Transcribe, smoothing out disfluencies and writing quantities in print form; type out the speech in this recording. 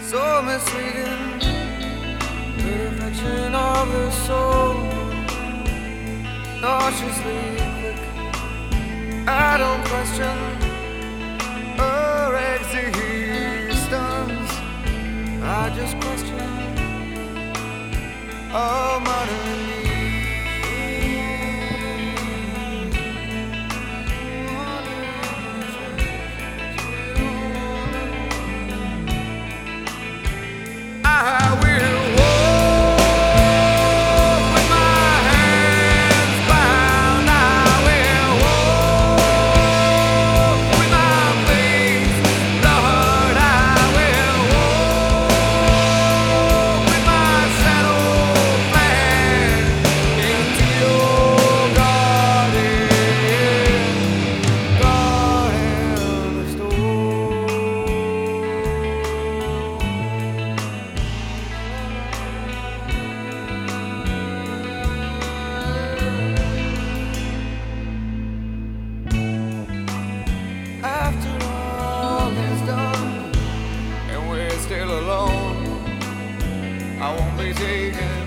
so misleading. Perfection of the soul, nauseously quick. I don't question her existence, I just question our modern need. I will walk with my hands bound. I will walk with my face lowered. I will walk with my shadow planned into your garden store. After all is done and we're still alone, I won't be taken